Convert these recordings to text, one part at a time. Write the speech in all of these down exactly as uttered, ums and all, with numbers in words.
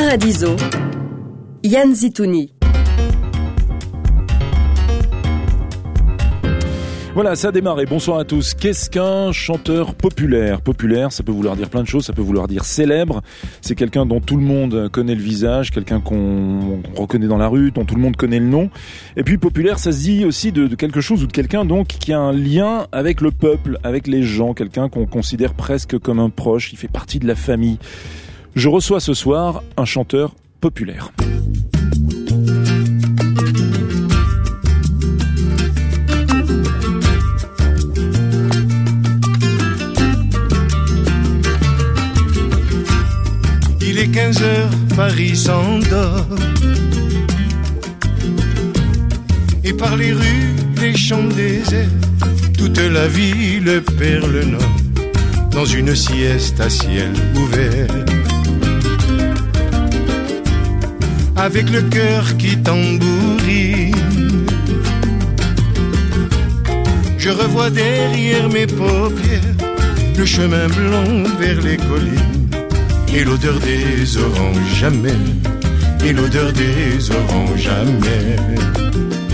Paradiso, Yann Zitouni. Voilà, ça a démarré. Bonsoir à tous. Qu'est-ce qu'un chanteur populaire ? Populaire, ça peut vouloir dire plein de choses, ça peut vouloir dire célèbre. C'est quelqu'un dont tout le monde connaît le visage, quelqu'un qu'on reconnaît dans la rue, dont tout le monde connaît le nom. Et puis populaire, ça se dit aussi de, de quelque chose ou de quelqu'un donc qui a un lien avec le peuple, avec les gens, quelqu'un qu'on considère presque comme un proche, il fait partie de la famille. Je reçois ce soir un chanteur populaire. Il est quinze heures, Paris s'endort. Et par les rues, les champs déserts, toute la ville perd le nord dans une sieste à ciel ouvert. Avec le cœur qui tambourine, je revois derrière mes paupières le chemin blanc vers les collines. Et l'odeur des oranges amères, et l'odeur des oranges amères,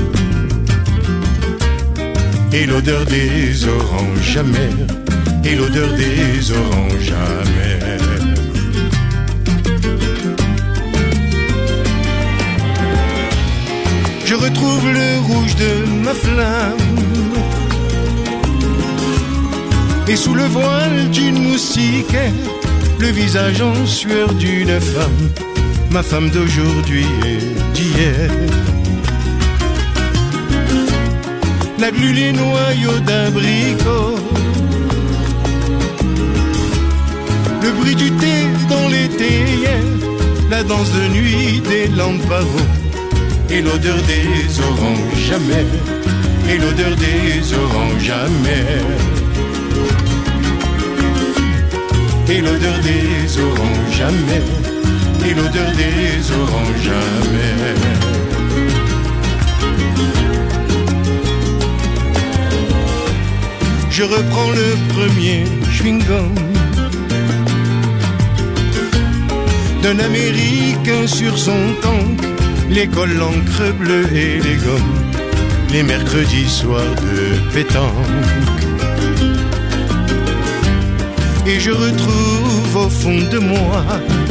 et l'odeur des oranges amères, et l'odeur des oranges amères. Je retrouve le rouge de ma flamme, et sous le voile d'une moustiquaire, le visage en sueur d'une femme, ma femme d'aujourd'hui et d'hier. La glu, les noyaux d'abricots, le bruit du thé dans les théières, la danse de nuit des lamparos, et l'odeur des oranges amères, et l'odeur des oranges amères, et l'odeur des oranges amères, et l'odeur des oranges amères. Je reprends le premier chewing-gum d'un Américain sur son tank, l'école, l'encre bleue et les gommes, les mercredis soirs de pétanque. Et je retrouve au fond de moi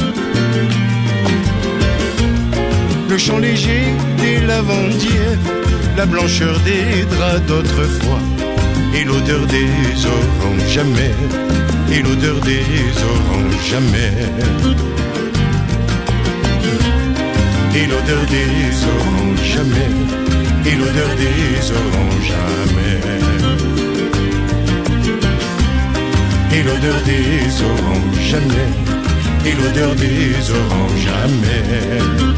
le chant léger des lavandières, la blancheur des draps d'autrefois, et l'odeur des oranges amères, et l'odeur des oranges amères, et l'odeur des oranges amères, et l'odeur des oranges amères, et l'odeur des oranges amères, et l'odeur des oranges amères,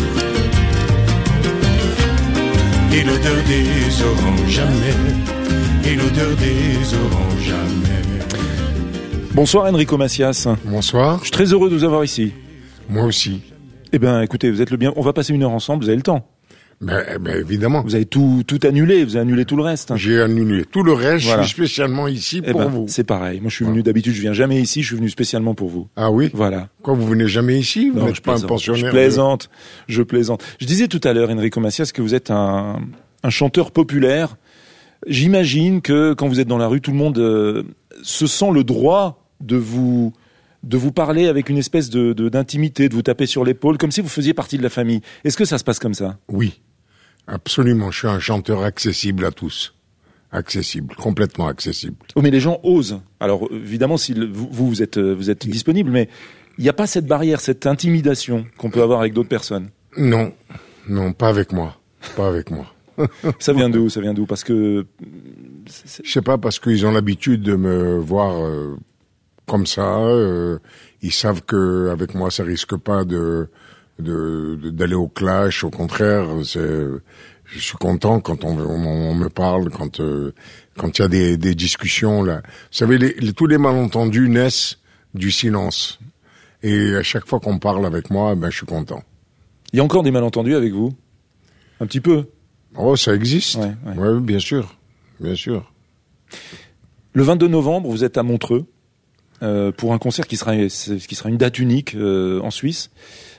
et l'odeur des oranges amères, et l'odeur des oranges amères. Bonsoir Enrico Macias. Bonsoir. Je suis très heureux de vous avoir ici. Moi aussi. Eh bien écoutez, vous êtes le bien. On va passer une heure ensemble, vous avez le temps. Ben, ben évidemment. Vous avez tout, tout annulé, vous avez annulé tout le reste. J'ai annulé tout le reste, voilà. Je suis spécialement ici eh pour ben, vous. C'est pareil, moi je suis venu, d'habitude je viens jamais ici, je suis venu spécialement pour vous. Ah oui ? Voilà. Quoi, vous venez jamais ici ? Vous non, n'êtes pas un pensionnaire ? Je plaisante, de... je plaisante. Je disais tout à l'heure, Enrico Macias, que vous êtes un, un chanteur populaire. J'imagine que quand vous êtes dans la rue, tout le monde euh, se sent le droit de vous... de vous parler avec une espèce de, de, d'intimité, de vous taper sur l'épaule, comme si vous faisiez partie de la famille. Est-ce que ça se passe comme ça ? Oui, absolument. Je suis un chanteur accessible à tous. Accessible, complètement accessible. Oh, mais les gens osent. Alors, évidemment, si le, vous, vous êtes, vous êtes disponible, mais il n'y a pas cette barrière, cette intimidation qu'on peut avoir avec d'autres personnes. Non, non, pas avec moi. Pas avec moi. Ça vient d'où ? Ça vient d'où ? Parce que... C'est... Je sais pas, parce qu'ils ont l'habitude de me voir... Euh... comme ça, euh, ils savent que avec moi ça risque pas de, de, de d'aller au clash. Au contraire, c'est, je suis content quand on, on, on me parle, quand euh, quand il y a des, des discussions là. Vous savez, les, les, tous les malentendus naissent du silence. Et à chaque fois qu'on parle avec moi, ben je suis content. Il y a encore des malentendus avec vous ? Un petit peu ? Oh, ça existe. Ouais, ouais. Ouais, bien sûr, bien sûr. Le vingt-deux novembre, vous êtes à Montreux. Euh, pour un concert qui sera qui sera une date unique euh, en Suisse.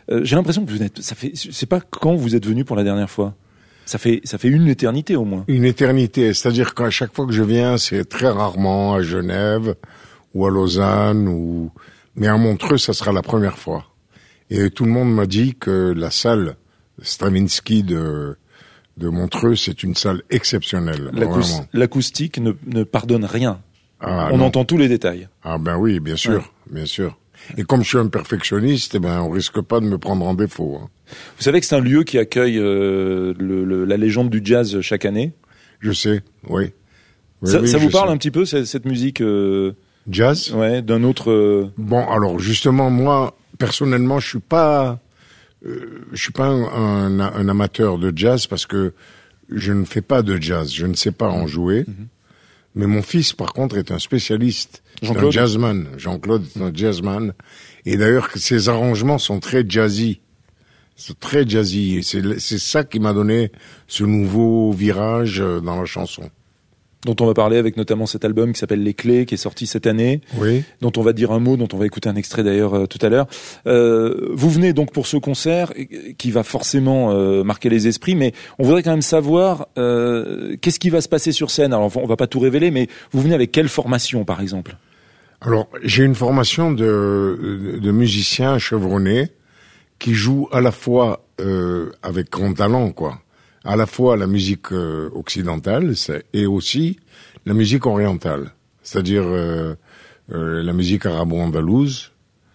Euh, j'ai l'impression que vous êtes, ça fait, c'est pas quand vous êtes venu pour la dernière fois. Ça fait, ça fait une éternité au moins. Une éternité, c'est-à-dire qu'à chaque fois que je viens, c'est très rarement à Genève ou à Lausanne ou, mais à Montreux, ça sera la première fois. Et tout le monde m'a dit que la salle Stravinsky de de Montreux, c'est une salle exceptionnelle. L'acous- l'acoustique ne, ne pardonne rien. Ah, on non. entend tous les détails. Ah ben oui, bien sûr, ouais. bien sûr. Et comme je suis un perfectionniste, eh ben on risque pas de me prendre en défaut. Hein. Vous savez que c'est un lieu qui accueille euh, le, le, la légende du jazz chaque année. Je sais, oui. oui ça oui, ça vous parle sais. un petit peu cette, cette musique euh, jazz? Ouais, d'un autre. Euh... Bon, alors justement, moi personnellement, je suis pas, euh, je suis pas un, un, un amateur de jazz parce que je ne fais pas de jazz, je ne sais pas en jouer. Mm-hmm. Mais mon fils, par contre, est un spécialiste, un jazzman. Jean-Claude est un jazzman. Et d'ailleurs, ses arrangements sont très jazzy. C'est très jazzy. Et c'est, c'est ça qui m'a donné ce nouveau virage dans la chanson. Dont on va parler avec notamment cet album qui s'appelle Les Clés, qui est sorti cette année. Oui. Dont on va dire un mot, dont on va écouter un extrait d'ailleurs euh, tout à l'heure. Euh, vous venez donc pour ce concert qui va forcément euh, marquer les esprits, mais on voudrait quand même savoir euh, qu'est-ce qui va se passer sur scène. Alors on va pas tout révéler, mais vous venez avec quelle formation par exemple? Alors j'ai une formation de, de musicien chevronné qui joue à la fois euh, avec grand talent, quoi. À la fois la musique euh, occidentale et aussi la musique orientale, c'est-à-dire euh, euh, la musique arabo-andalouse.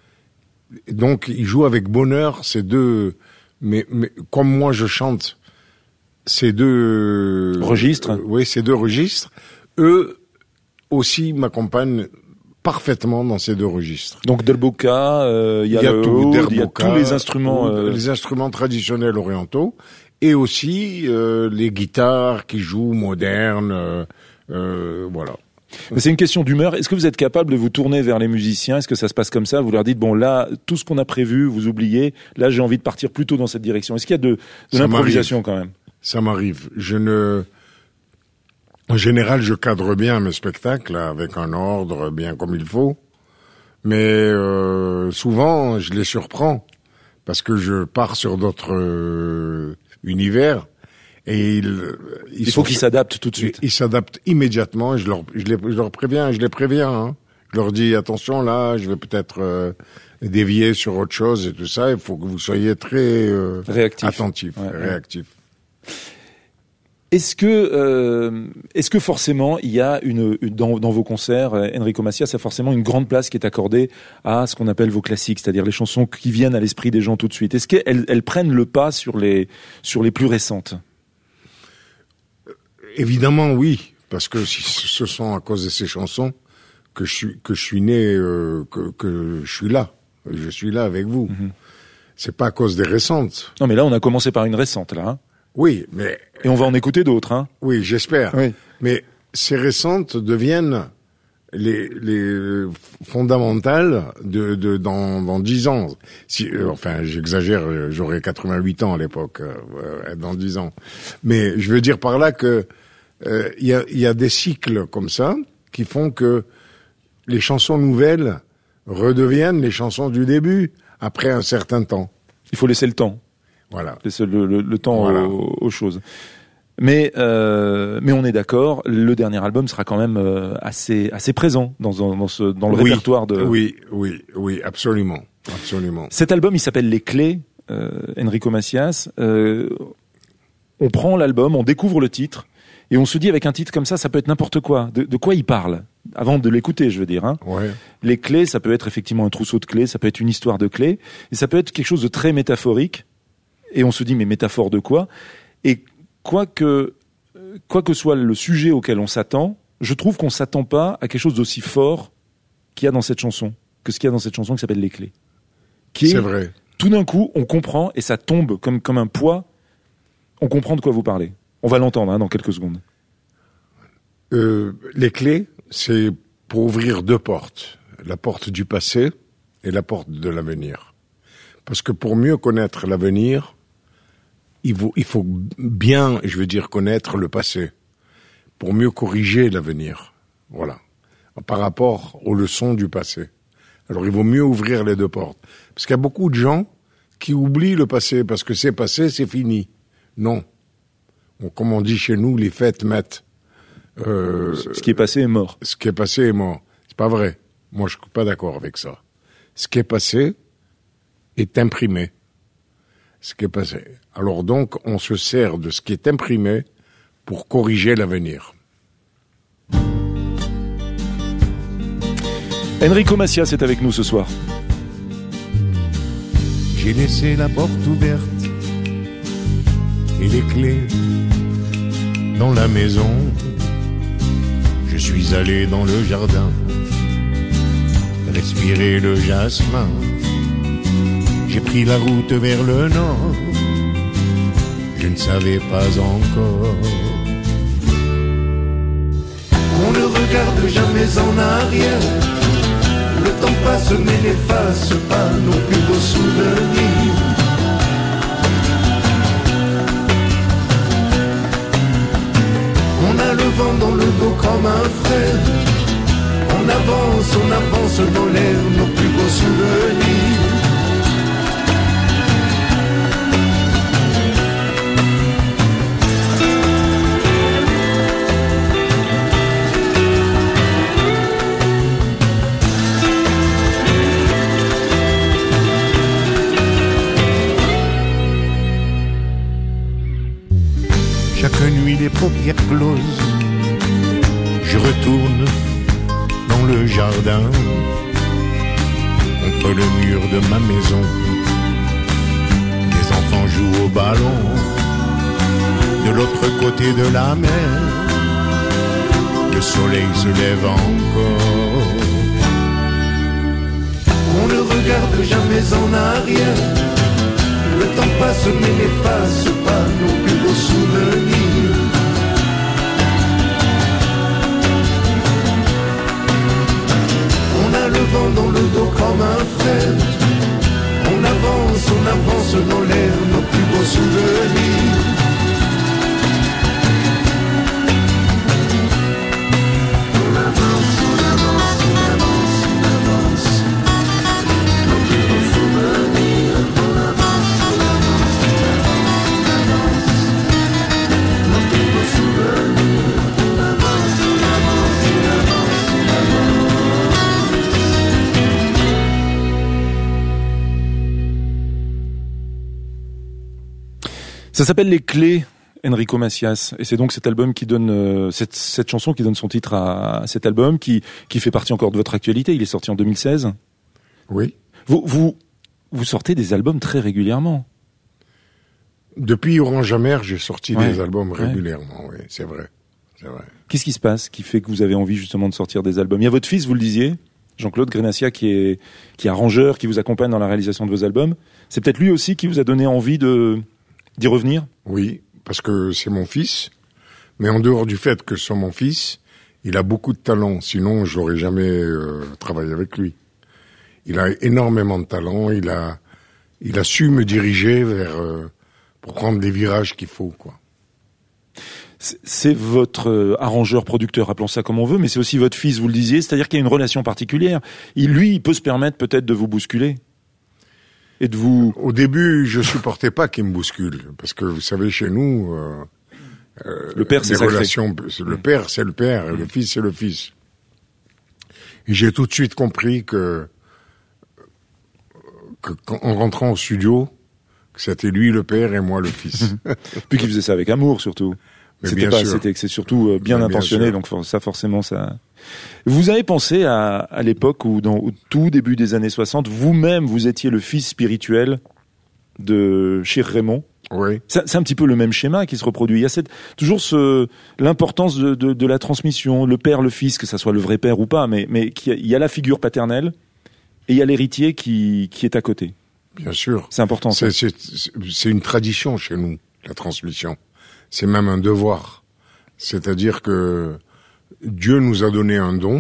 Donc, il joue avec bonheur ces deux, mais, mais comme moi je chante ces deux registres. Euh, oui, ces deux registres. Eux aussi m'accompagnent parfaitement dans ces deux registres. Donc Delboka, euh, il y a, il y a le tout, oud, Delboka, il y a tous les instruments, euh... les instruments traditionnels orientaux. Et aussi euh, les guitares qui jouent modernes, euh, euh, voilà. Mais c'est une question d'humeur. Est-ce que vous êtes capable de vous tourner vers les musiciens? Est-ce que ça se passe comme ça? Vous leur dites, bon là, tout ce qu'on a prévu, vous oubliez. Là, j'ai envie de partir plutôt dans cette direction. Est-ce qu'il y a de, de l'improvisation quand même? Ça m'arrive. Je ne... En général, je cadre bien mes spectacles là, avec un ordre bien comme il faut. Mais euh, souvent, je les surprends parce que je pars sur d'autres... Euh, univers et ils, ils il faut qu'ils s'adaptent tout de suite. Ils, ils s'adaptent immédiatement. Je leur, je les, je leur préviens, je les préviens. Hein. Je leur dis attention là, je vais peut-être euh, dévier sur autre chose et tout ça. Il faut que vous soyez très euh, réactif, attentif, ouais, réactif. Est-ce que, euh, est-ce que forcément il y a une, une dans, dans vos concerts, Enrico Macias, a forcément une grande place qui est accordée à ce qu'on appelle vos classiques, c'est-à-dire les chansons qui viennent à l'esprit des gens tout de suite. Est-ce qu'elles elles prennent le pas sur les sur les plus récentes? Évidemment, oui, parce que si ce sont à cause de ces chansons que je suis que je suis né, euh, que que je suis là, je suis là avec vous. Mm-hmm. C'est pas à cause des récentes. Non, mais là on a commencé par une récente là. Hein. Oui, mais... Et on va en écouter d'autres, hein. Oui, j'espère. Oui. Mais ces récentes deviennent les, les fondamentales de, de dans, dans dix ans. Si, euh, enfin, j'exagère, j'aurais quatre-vingt-huit ans à l'époque, euh, dans dix ans. Mais je veux dire par là que euh, y a, y a des cycles comme ça qui font que les chansons nouvelles redeviennent les chansons du début après un certain temps. Il faut laisser le temps. Voilà. C'est le, le, le temps voilà. aux, aux choses. Mais euh, mais on est d'accord, le dernier album sera quand même euh, assez assez présent dans dans ce dans le oui, répertoire de. Oui, oui, oui, absolument, absolument. Cet album, il s'appelle Les Clés, euh, Enrico Macias. Euh, on prend l'album, on découvre le titre et on se dit avec un titre comme ça, ça peut être n'importe quoi. De, de quoi il parle? Avant de l'écouter, je veux dire. Hein. Ouais. Les clés, ça peut être effectivement un trousseau de clés, ça peut être une histoire de clés, et ça peut être quelque chose de très métaphorique. Et on se dit, mais métaphore de quoi? Et quoi que, quoi que soit le sujet auquel on s'attend, je trouve qu'on s'attend pas à quelque chose d'aussi fort qu'il y a dans cette chanson, que ce qu'il y a dans cette chanson qui s'appelle Les Clés. Qui C'est est, vrai. Tout d'un coup, on comprend, et ça tombe comme, comme un poids, on comprend de quoi vous parlez. On va l'entendre hein, dans quelques secondes. Euh, les clés, c'est pour ouvrir deux portes. La porte du passé et la porte de l'avenir. Parce que pour mieux connaître l'avenir, il faut, il faut bien, je veux dire, connaître le passé. Pour mieux corriger l'avenir. Voilà. Par rapport aux leçons du passé. Alors il vaut mieux ouvrir les deux portes. Parce qu'il y a beaucoup de gens qui oublie le passé, parce que c'est passé, c'est fini. Non. Bon, comme on dit chez nous, les fêtes mettent. Euh, ce qui est passé est mort. Ce qui est passé est mort. C'est pas vrai. Moi, je suis pas d'accord avec ça. Ce qui est passé est imprimé. Ce qui est passé. Alors donc, on se sert de ce qui est imprimé pour corriger l'avenir. Enrico Macias est avec nous ce soir. J'ai laissé la porte ouverte et les clés dans la maison. Je suis allé dans le jardin, respirer le jasmin. J'ai pris la route vers le nord, je ne savais pas encore. On ne regarde jamais en arrière, le temps passe mais n'efface pas nos plus beaux souvenirs. On a le vent dans le dos comme un frère, on avance, on avance dans l'air nos plus beaux souvenirs. Chaque nuit les paupières closes, je retourne dans le jardin, contre le mur de ma maison. Les enfants jouent au ballon, de l'autre côté de la mer, le soleil se lève encore. On ne regarde jamais en arrière, le temps passe mais n'efface pas nos plus beaux souvenirs. On a le vent dans le dos comme un frère, on avance, on avance dans l'air nos plus beaux souvenirs. On avance, on avance, on avance, on avance, nos plus beaux souvenirs. On avance, on avance, on avance, nos plus beaux souvenirs. On avance, on avance, on avance, on avance. Ça s'appelle Les Clés, Enrico Macias, et c'est donc cet album qui donne euh, cette, cette chanson qui donne son titre à, à cet album, qui qui fait partie encore de votre actualité. Il est sorti en deux mille seize. Oui. Vous vous vous sortez des albums très régulièrement. Depuis Orange Amer, j'ai sorti Ouais. des albums Ouais. régulièrement. Oui, c'est vrai, c'est vrai. Qu'est-ce qui se passe qui fait que vous avez envie justement de sortir des albums? Il y a votre fils, vous le disiez, Jean-Claude Grenassia, qui est qui est arrangeur, qui vous accompagne dans la réalisation de vos albums. C'est peut-être lui aussi qui vous a donné envie de d'y revenir? Oui, parce que c'est mon fils. Mais en dehors du fait que c'est mon fils, il a beaucoup de talent. Sinon, j'aurais jamais euh, travaillé avec lui. Il a énormément de talent. Il a, il a su me diriger vers euh, pour prendre les virages qu'il faut, quoi. C'est- C'est votre euh, arrangeur, producteur, appelons ça comme on veut, mais c'est aussi votre fils, vous le disiez, c'est-à-dire qu'il y a une relation particulière. Il, lui, il peut se permettre peut-être de vous bousculer et de vous... Au début, je supportais pas qu'il me bouscule, parce que vous savez, chez nous, euh, euh, Le père, c'est les sacré. relations, le père, c'est le père, et le fils, c'est le fils. Et j'ai tout de suite compris que, que quand, en rentrant au studio, que c'était lui le père et moi le fils. Puis qu'il faisait ça avec amour, surtout. Mais C'était bien pas, sûr. c'était que c'est surtout euh, bien Mais bien intentionné, sûr. donc for- ça forcément ça. Vous avez pensé à, à l'époque où, dans au tout début des années soixante, vous-même vous étiez le fils spirituel de Chir Raymond. Oui. C'est c'est un petit peu le même schéma qui se reproduit. Il y a cette, toujours ce, l'importance de, de, de la transmission, le père, le fils, que ça soit le vrai père ou pas, mais, mais qu'il y a- il y a la figure paternelle et il y a l'héritier qui, qui est à côté. Bien sûr. C'est important. ça. C'est, c'est, c'est une tradition chez nous, la transmission. C'est même un devoir. C'est-à-dire que Dieu nous a donné un don,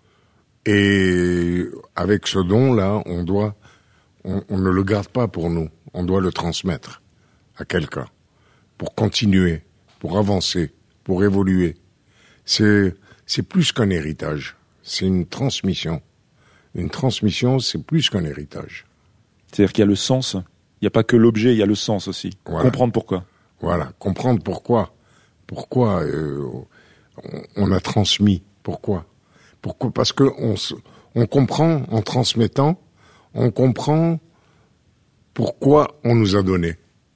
et avec ce don-là, on doit, on, on ne le garde pas pour nous. On doit le transmettre à quelqu'un pour continuer, pour avancer, pour évoluer. C'est, c'est plus qu'un héritage. C'est une transmission. Une transmission, c'est plus qu'un héritage. C'est-à-dire qu'il y a le sens Il n'y a pas que l'objet, il y a le sens aussi. Voilà. Comprendre pourquoi. Voilà, comprendre pourquoi. Pourquoi euh, on, on a transmis. Pourquoi Pourquoi Parce que on, on comprend en transmettant, on comprend pourquoi on nous a donné.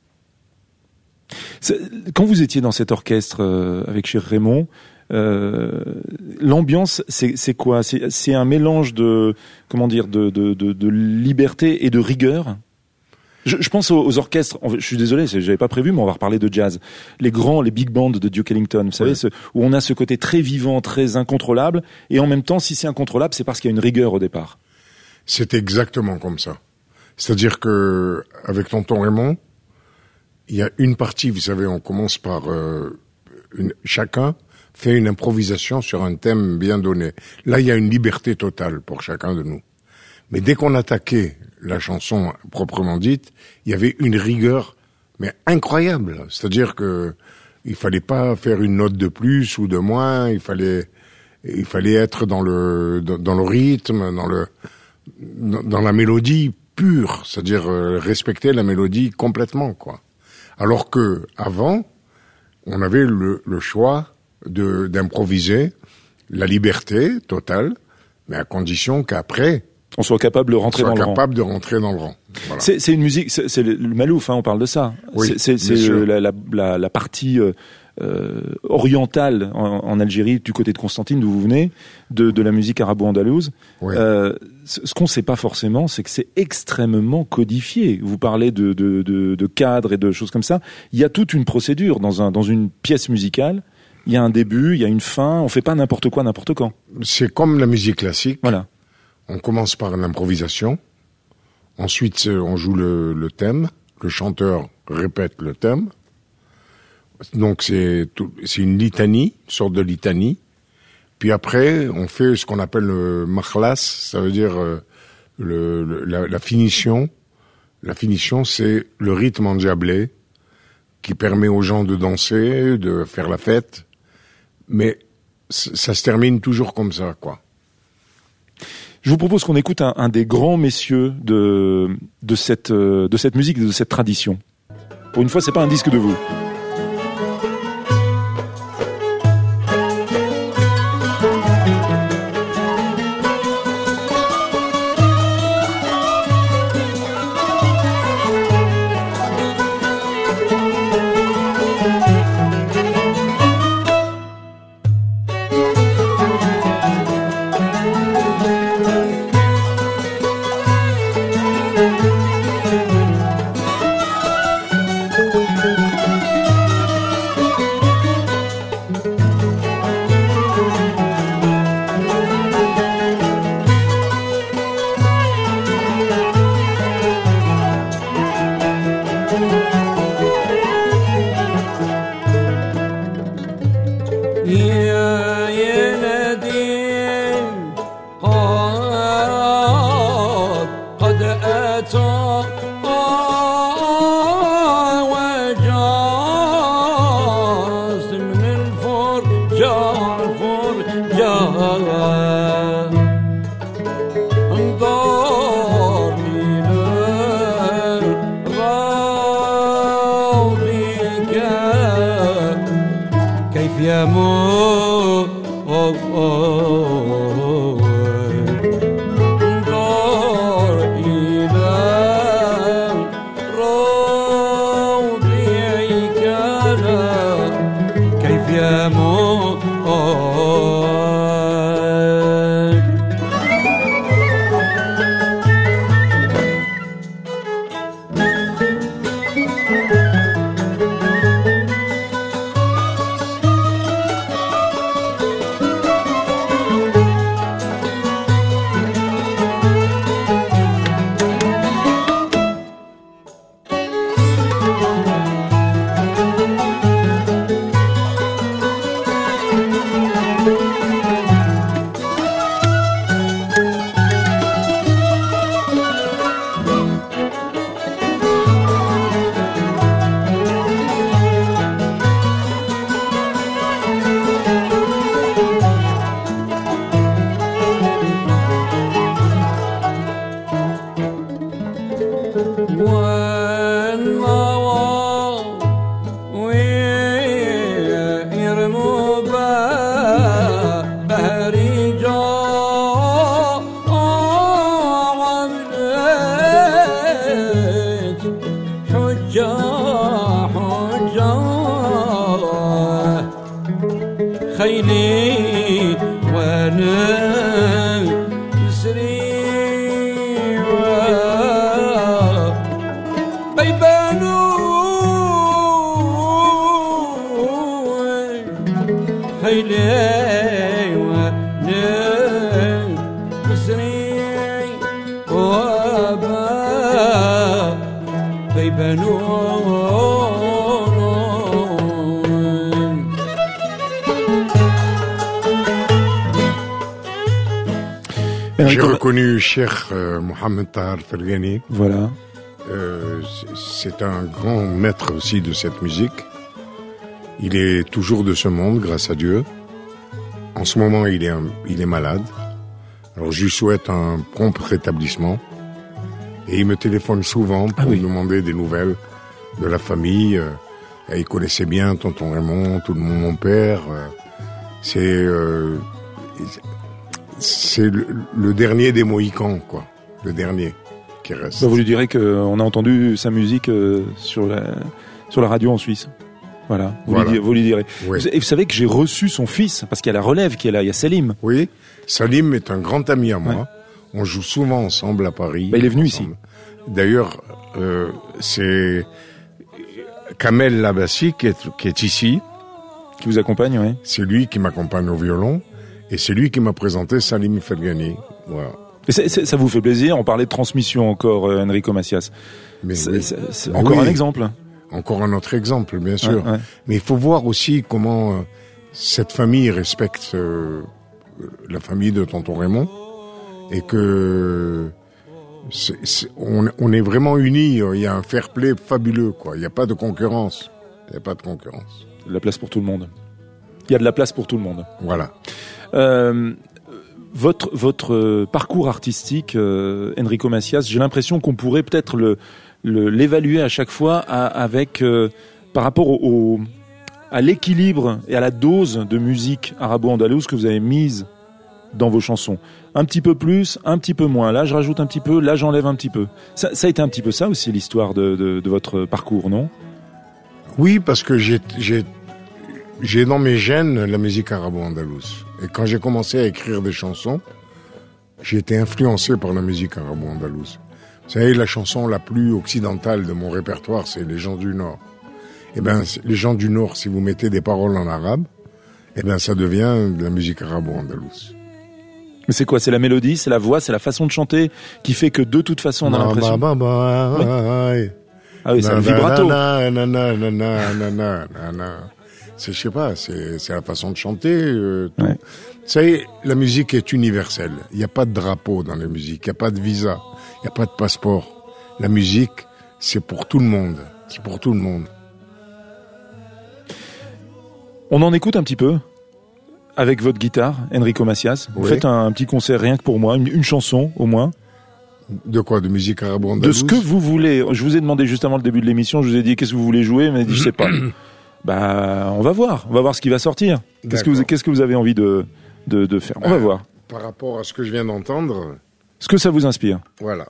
C'est, quand vous étiez dans cet orchestre euh, avec Cher Raymond, euh, l'ambiance, c'est, c'est quoi c'est, c'est un mélange de, comment dire, de, de, de, de liberté et de rigueur. Je, je pense aux, aux orchestres. Je suis désolé, j'avais pas prévu, mais on va reparler de jazz. Les grands, les big bands de Duke Ellington, vous savez, ouais. ce, où on a ce côté très vivant, très incontrôlable, et en même temps, si c'est incontrôlable, c'est parce qu'il y a une rigueur au départ. C'est exactement comme ça. C'est-à-dire que avec Tonton Raymond, il y a une partie, vous savez, on commence par euh, une, chacun fait une improvisation sur un thème bien donné. Là, il y a une liberté totale pour chacun de nous. Mais dès qu'on attaquait la chanson proprement dite, il y avait une rigueur, mais incroyable. C'est-à-dire que il fallait pas faire une note de plus ou de moins. Il fallait, il fallait être dans le dans le rythme, dans le dans la mélodie pure. C'est-à-dire euh, respecter la mélodie complètement, quoi. Alors que avant, on avait le, le choix de d'improviser, la liberté totale, mais à condition qu'après on soit capable de rentrer dans le rang. Soit capable de rentrer dans le rang. Voilà. C'est, c'est une musique, c'est, c'est le Malouf, hein, on parle de ça. Oui, c'est c'est, c'est la, la, la, la partie euh, euh, orientale en, en Algérie, du côté de Constantine, d'où vous venez, de, de la musique arabo-andalouse. Oui. Euh, ce qu'on ne sait pas forcément, c'est que c'est extrêmement codifié. Vous parlez de, de, de, de cadres et de choses comme ça. Il y a toute une procédure dans, un, dans une pièce musicale. Il y a un début, il y a une fin. On fait pas n'importe quoi, n'importe quand. C'est comme la musique classique. Voilà. On commence par l'improvisation, ensuite on joue le, le thème, le chanteur répète le thème, donc c'est, tout, c'est une litanie, une sorte de litanie, puis après on fait ce qu'on appelle le makhlas, ça veut dire euh, le, le, la, la finition, la finition c'est le rythme endiablé qui permet aux gens de danser, de faire la fête, mais ça se termine toujours comme ça, quoi. Je vous propose qu'on écoute un, un des grands messieurs de, de, cette, de cette musique, de cette tradition. Pour une fois, c'est pas un disque de vous. J'ai reconnu Cheikh euh, Mohamed Tahar Ferghani. Voilà. Euh, c'est un grand maître aussi de cette musique. Il est toujours de ce monde, grâce à Dieu. En ce moment, il est, un, il est malade. Alors, je lui souhaite un prompt rétablissement. Et il me téléphone souvent pour ah oui. me demander des nouvelles de la famille. Et il connaissait bien tonton Raymond, tout le monde, mon père. C'est, euh, c'est le, le dernier des Mohicans, quoi. Le dernier qui reste. Bah vous lui direz qu'on a entendu sa musique euh, sur la, sur la radio en Suisse. Voilà, vous, voilà. Lui, vous lui direz. Oui. Vous, et vous savez que j'ai reçu son fils, parce qu'il y a la relève qui est là, il y a Salim. Oui, Salim est un grand ami à moi. Ouais. On joue souvent ensemble à Paris. Bah, il est venu ensemble. ici. D'ailleurs, euh, c'est Kamel Labassi qui est, qui est ici. Qui vous accompagne, oui. C'est lui qui m'accompagne au violon. Et c'est lui qui m'a présenté Salim Ferghani. Voilà. Et c'est, c'est, ça vous fait plaisir? On parlait de transmission encore, euh, Enrico Macias. Mais c'est, oui. c'est, c'est encore oui. un exemple. Encore un autre exemple, bien sûr. Ouais, ouais. Mais il faut voir aussi comment euh, cette famille respecte euh, la famille de tonton Raymond. Et que c'est, c'est, on, on est vraiment unis. Il y a un fair play fabuleux, quoi. Il n'y a pas de concurrence. Il n'y a pas de concurrence. De la place pour tout le monde. Il y a de la place pour tout le monde. Voilà. Euh, votre votre parcours artistique, euh, Enrico Macias, j'ai l'impression qu'on pourrait peut-être le, le l'évaluer à chaque fois à, avec euh, par rapport au, au à l'équilibre et à la dose de musique arabo-andalouse que vous avez mise dans vos chansons. Un petit peu plus, un petit peu moins. Là, je rajoute un petit peu, là, j'enlève un petit peu. Ça, ça a été un petit peu ça aussi l'histoire de, de, de votre parcours, non? Oui, parce que j'ai, j'ai, j'ai dans mes gènes la musique arabo-andalouse. Et quand j'ai commencé à écrire des chansons, j'ai été influencé par la musique arabo-andalouse. Vous savez, la chanson la plus occidentale de mon répertoire, c'est Les gens du Nord. Eh ben, les gens du Nord, si vous mettez des paroles en arabe, eh ben, ça devient de la musique arabo-andalouse. Mais c'est quoi? C'est la mélodie, c'est la voix, c'est la façon de chanter qui fait que de toute façon on a l'impression. Bah, bah, bah, oui. Ah oui, c'est le vibrato. C'est, je sais pas, c'est, c'est la façon de chanter. Euh, tout. Ouais. Vous savez, la musique est universelle. Il n'y a pas de drapeau dans la musique, il n'y a pas de visa, il n'y a pas de passeport. La musique, c'est pour tout le monde. C'est pour tout le monde. On en écoute un petit peu avec votre guitare, Enrico Macias. Vous oui. faites un, un petit concert rien que pour moi, une, une chanson au moins. De quoi? De musique arabo-andalouse? De ce que vous voulez. Je vous ai demandé juste avant le début de l'émission, je vous ai dit qu'est-ce que vous voulez jouer, mais dit je sais pas. Bah, on va voir, on va voir ce qui va sortir. Qu'est-ce que vous, qu'est-ce que vous avez envie de de, de faire? On va euh, voir. Par rapport à ce que je viens d'entendre, ce que ça vous inspire. Voilà.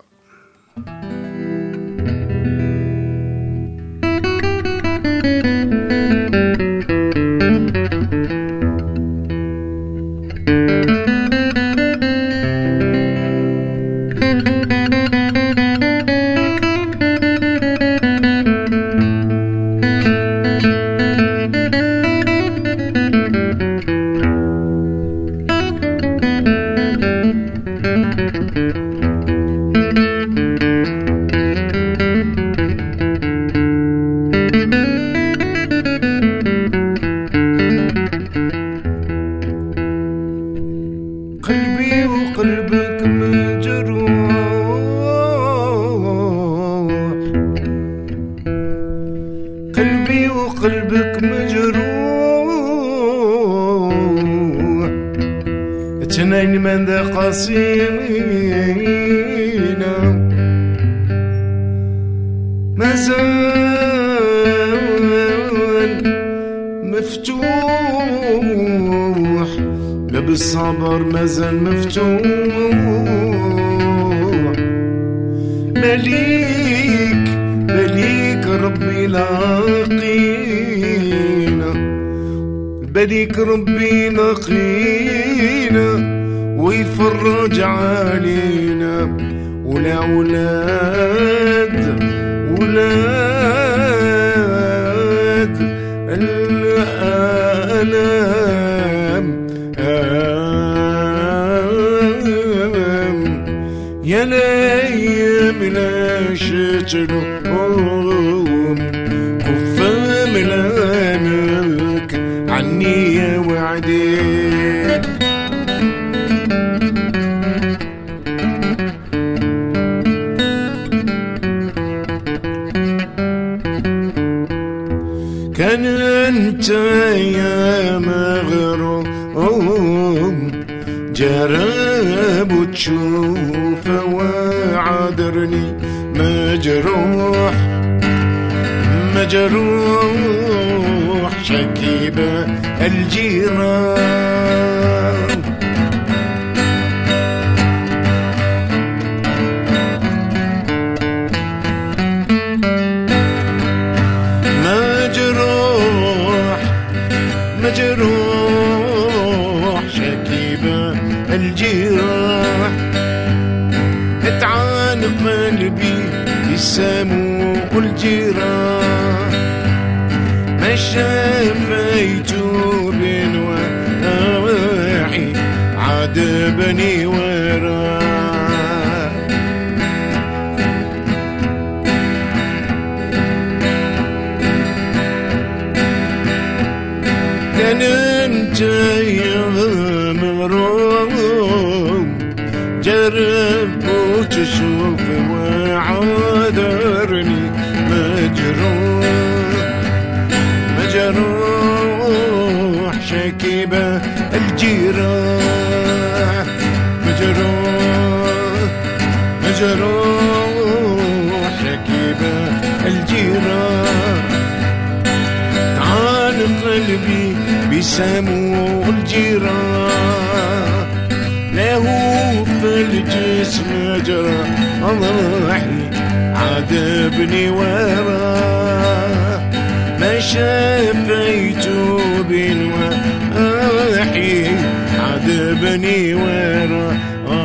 بالصبر مازال مفتوح مليك مليك ربي لاقينا بليك ربي لاقينا يفرج علينا ولا ولاد ولاد الآلام يا ليم لا شجرهم كفا ملامك عني يا وعدي كان انت يا مغروم جرب وتشوف وعذرني مجروح مجروح شكيبة الجيران مجروح مجروح شكيبة الجراح اتعانق قلبي يسامو الجراح ما شافيته بين وراحي عذبني وراه كان انت يا مغروم جرب وتشوف وعذرني مجروح مجروح شكيبة الجراح مجروح مجروح شكيبة الجراح تعال قلبي بسمو الجراح له في الجسم جرى ضاحي عذبني وراه ما شفيته بين وراحي عذبني وراه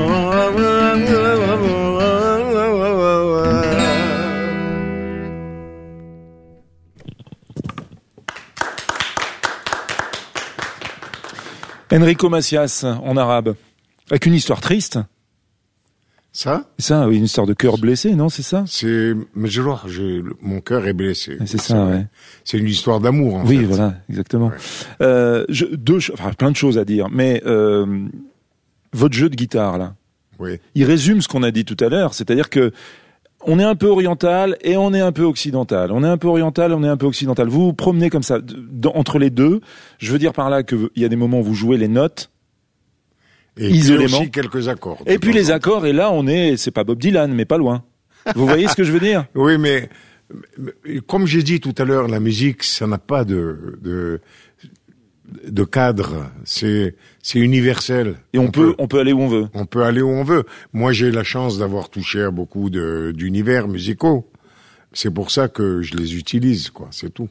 Enrico Macias, en arabe, avec une histoire triste. Ça Ça, oui, une histoire de cœur blessé, non, c'est ça? C'est, mais je vois, j'ai, mon cœur est blessé. C'est ça, ouais. C'est une histoire d'amour, en oui, fait. Oui, voilà, exactement. Ouais. Euh, je, deux, enfin, plein de choses à dire, mais euh, votre jeu de guitare, là, oui. Il résume ce qu'on a dit tout à l'heure, c'est-à-dire que on est un peu oriental et on est un peu occidental. On est un peu oriental, on est un peu occidental. Vous vous promenez comme ça, dans, entre les deux. Je veux dire par là qu'il y a des moments où vous jouez les notes, et isolément. Aussi quelques accords. Et puis les accords, et là, on est, c'est pas Bob Dylan, mais pas loin. Vous voyez ce que je veux dire? Oui, mais, comme j'ai dit tout à l'heure, la musique, ça n'a pas de, de, de cadre. C'est, c'est universel. Et on, on peut, peut, on peut aller où on veut. On peut aller où on veut. Moi, j'ai la chance d'avoir touché à beaucoup de, d'univers musicaux. C'est pour ça que je les utilise, quoi. C'est tout.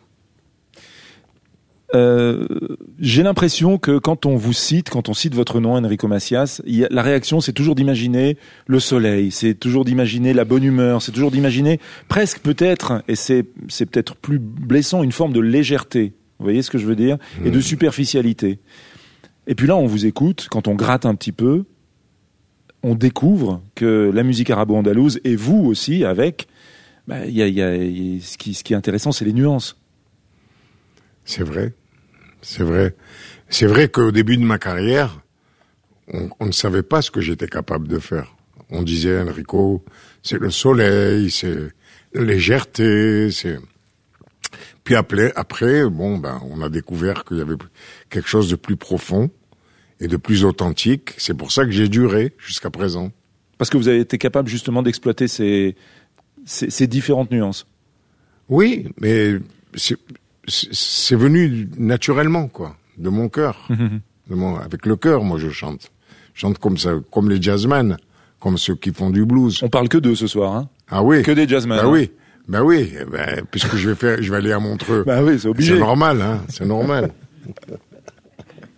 Euh, j'ai l'impression que quand on vous cite, quand on cite votre nom, Enrico Macias, il y a, la réaction, c'est toujours d'imaginer le soleil, c'est toujours d'imaginer la bonne humeur, c'est toujours d'imaginer presque peut-être, et c'est, c'est peut-être plus blessant, une forme de légèreté. Vous voyez ce que je veux dire? Et de superficialité. Et puis là, on vous écoute, quand on gratte un petit peu, on découvre que la musique arabo-andalouse, et vous aussi, avec, bah, y a, y a, y a, ce, qui, ce qui est intéressant, c'est les nuances. C'est vrai, c'est vrai. C'est vrai qu'au début de ma carrière, on, on ne savait pas ce que j'étais capable de faire. On disait, Enrico, c'est le soleil, c'est la légèreté, c'est... Puis après, après, bon, ben, on a découvert qu'il y avait quelque chose de plus profond et de plus authentique. C'est pour ça que j'ai duré jusqu'à présent. Parce que vous avez été capable justement d'exploiter ces, ces, ces différentes nuances. Oui, mais c'est, c'est, c'est venu naturellement, quoi, de mon cœur. de mon, avec le cœur, moi, je chante. Je chante comme ça, comme les jazzmen, comme ceux qui font du blues. On parle que d'eux ce soir, hein? Ah oui. Que des jazzmen. Bah hein. oui. Ben oui, ben, puisque je vais faire, je vais aller à Montreux. Ben oui, c'est obligé. C'est normal, hein, c'est normal.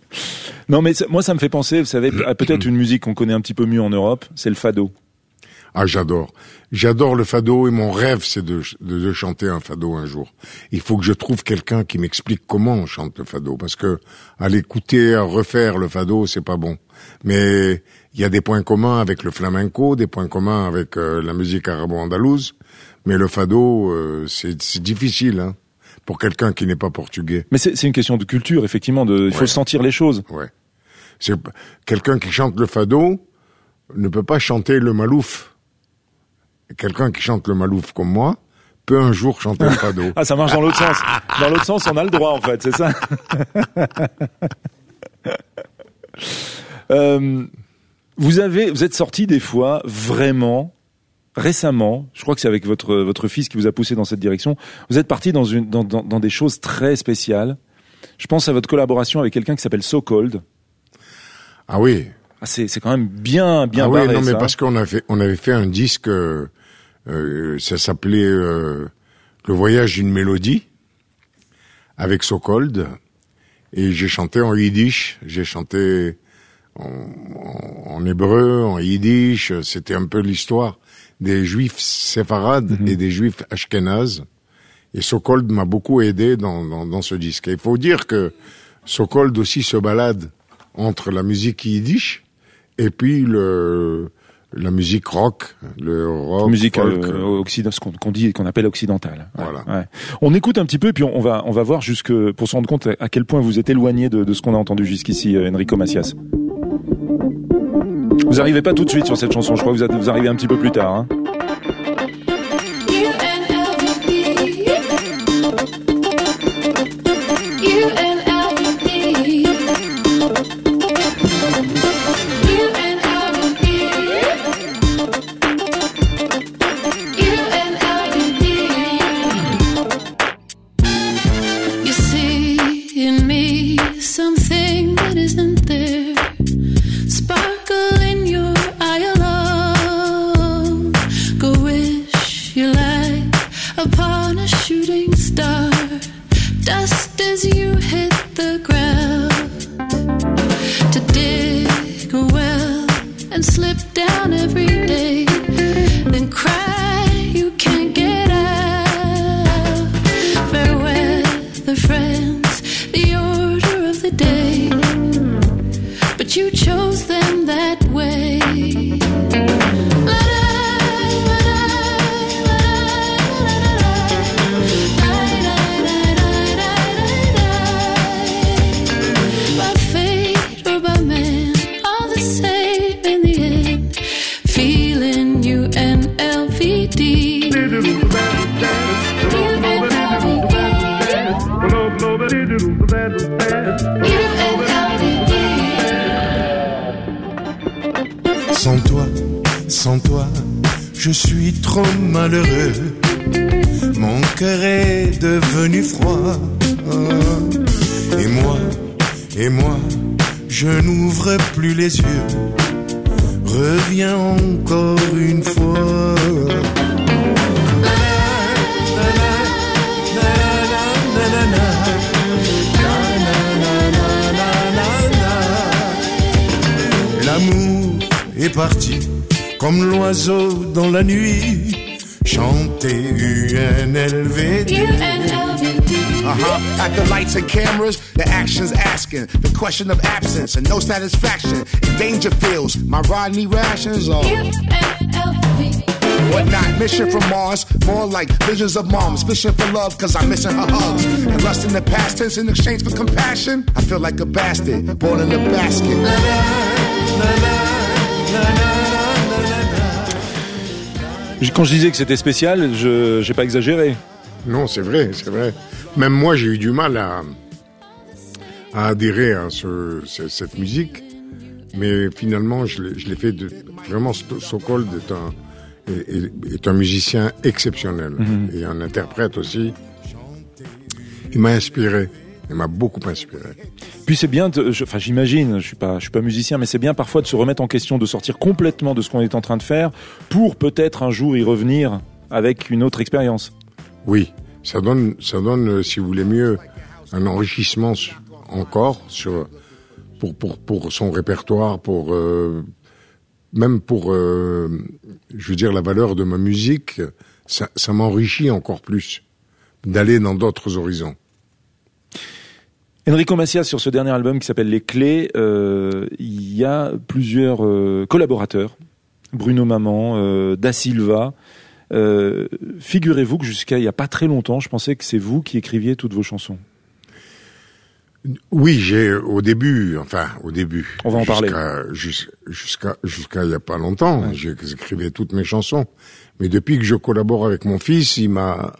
Non, mais moi, ça me fait penser, vous savez, à peut-être une musique qu'on connaît un petit peu mieux en Europe, c'est le fado. Ah, j'adore. J'adore le fado et mon rêve, c'est de, de, de chanter un fado un jour. Il faut que je trouve quelqu'un qui m'explique comment on chante le fado, parce que à l'écouter, à refaire le fado, c'est pas bon. Mais il y a des points communs avec le flamenco, des points communs avec euh, la musique arabo-andalouse, mais le fado, euh, c'est, c'est difficile, hein, pour quelqu'un qui n'est pas portugais. Mais c'est, c'est une question de culture, effectivement. De, il faut Ouais. sentir les choses. Ouais. C'est quelqu'un qui chante le fado ne peut pas chanter le malouf. Quelqu'un qui chante le malouf comme moi peut un jour chanter le fado. Ah, ça marche dans l'autre sens. Dans l'autre sens, on a le droit, en fait, c'est ça. euh, vous avez, vous êtes sorti des fois vraiment récemment. Je crois que c'est avec votre votre fils qui vous a poussé dans cette direction. Vous êtes parti dans une dans dans, dans des choses très spéciales. Je pense à votre collaboration avec quelqu'un qui s'appelle So Cold. Ah oui. Ah, c'est c'est quand même bien bien ah barré, oui, non mais ça. parce qu'on avait on avait fait un disque, euh, euh, ça s'appelait euh, Le voyage d'une mélodie avec So Cold, et j'ai chanté en yiddish, j'ai chanté en, en, en hébreu, en yiddish. C'était un peu l'histoire des juifs séfarades mm-hmm. et des juifs ashkénazes. Et So Cold m'a beaucoup aidé dans, dans, dans ce disque. Et il faut dire que So Cold aussi se balade entre la musique yiddish et puis le la musique rock, le rock, musique folk, euh, occident, ce qu'on, qu'on dit, qu'on appelle occidentale. Ouais, voilà. Ouais. On écoute un petit peu, puis on, on va on va voir jusque pour se rendre compte à quel point vous êtes éloigné de, de ce qu'on a entendu jusqu'ici, Enrico Macias. Vous arrivez pas tout de suite sur cette chanson, je crois que vous, êtes, vous arrivez un petit peu plus tard. Hein. Sans toi, sans toi, je suis trop malheureux. Mon cœur est devenu froid. Et moi, et moi, je n'ouvre plus les yeux. Reviens encore une fois. L'amour est parti comme l'oiseau dans la nuit. Chanter U N L V D. Uh-huh. At the lights and cameras, the action's asking the question of absence and no satisfaction. In danger feels my Rodney rations are. What not? Mission from Mars, more like visions of moms. Fishing for love cause I'm missing her hugs. And lust in the past tense in exchange for compassion. I feel like a bastard, born in a basket. La, la, la, la, la, la. Quand je disais que c'était spécial, je j'ai pas exagéré. Non, c'est vrai, c'est vrai. Même moi, j'ai eu du mal à, à adhérer à ce, cette musique, mais finalement, je l'ai, je l'ai fait de, vraiment. So Cold est un, est, est un musicien exceptionnel mm-hmm. et un interprète aussi. Il m'a inspiré. Il m'a beaucoup inspiré. Puis c'est bien, de, je, enfin j'imagine, je suis pas, je suis pas musicien, mais c'est bien parfois de se remettre en question, de sortir complètement de ce qu'on est en train de faire, pour peut-être un jour y revenir avec une autre expérience. Oui, ça donne, ça donne, si vous voulez mieux, un enrichissement encore sur pour pour pour son répertoire, pour euh, même pour euh, je veux dire la valeur de ma musique, ça, ça m'enrichit encore plus d'aller dans d'autres horizons. Enrico Macias, sur ce dernier album qui s'appelle Les Clés, euh, il y a plusieurs euh, collaborateurs. Bruno Maman, euh, Da Silva. Euh, figurez-vous que jusqu'à il y a pas très longtemps, je pensais que c'est vous qui écriviez toutes vos chansons. Oui, j'ai au début, enfin au début. On va en jusqu'à, parler. Jusqu'à jusqu'à jusqu'à il y a pas longtemps, Ouais. j'écrivais toutes mes chansons. Mais depuis que je collabore avec mon fils, il m'a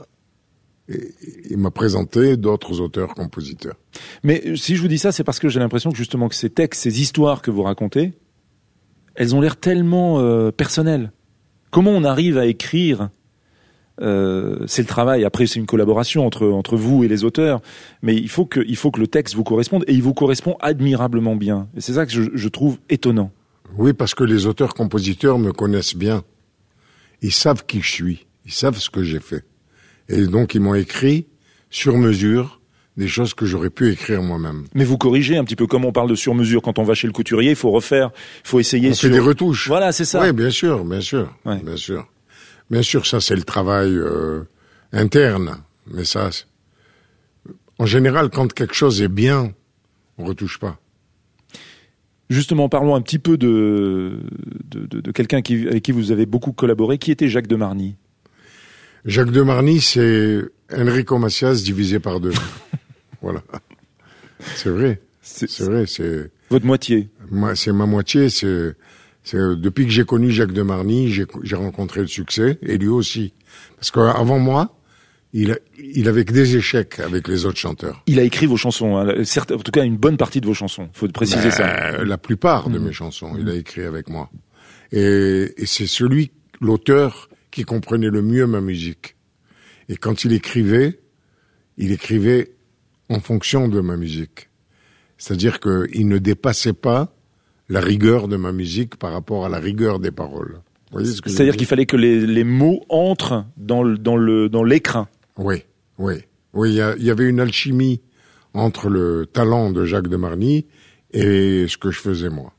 il m'a présenté d'autres auteurs-compositeurs. Mais si je vous dis ça, c'est parce que j'ai l'impression que justement que ces textes, ces histoires que vous racontez, elles ont l'air tellement euh, personnelles. Comment on arrive à écrire euh, c'est le travail. Après, c'est une collaboration entre entre vous et les auteurs, mais il faut que il faut que le texte vous corresponde, et il vous correspond admirablement bien. Et c'est ça que je, je trouve étonnant. Oui, parce que les auteurs-compositeurs me connaissent bien. Ils savent qui je suis. Ils savent ce que j'ai fait. Et donc, ils m'ont écrit sur mesure des choses que j'aurais pu écrire moi-même. Mais vous corrigez un petit peu, comme on parle de sur-mesure. Quand on va chez le couturier, il faut refaire, il faut essayer On sur... fait des retouches. Voilà, c'est ça. Oui, bien sûr, bien sûr, Ouais. bien sûr. Bien sûr, ça, c'est le travail euh, interne. Mais ça, c'est... en général, quand quelque chose est bien, on retouche pas. Justement, parlons un petit peu de, de, de, de quelqu'un qui, avec qui vous avez beaucoup collaboré. Qui était Jacques de Marny? Jacques de Marny, c'est Enrico Macias divisé par deux. Voilà. C'est vrai. C'est, C'est vrai, c'est... votre moitié. Moi, c'est ma moitié. C'est, c'est depuis que j'ai connu Jacques de Marny, j'ai, j'ai rencontré le succès, et lui aussi. Parce qu'avant moi, il, a, il avait que des échecs avec les autres chanteurs. Il a écrit vos chansons, hein. Certes, en tout cas une bonne partie de vos chansons. Faut préciser Ben, ça. La plupart de Mmh. mes chansons, il a écrit avec moi. Et, et c'est celui, l'auteur, qui comprenait le mieux ma musique. Et quand il écrivait, il écrivait en fonction de ma musique. C'est-à-dire qu'il ne dépassait pas la rigueur de ma musique par rapport à la rigueur des paroles. Vous voyez ce que je veux C'est-à-dire dire qu'il fallait que les, les mots entrent dans le, dans le, dans l'écrin. Oui, oui. Oui, il y, a- il y avait une alchimie entre le talent de Jacques de Marny et ce que je faisais moi.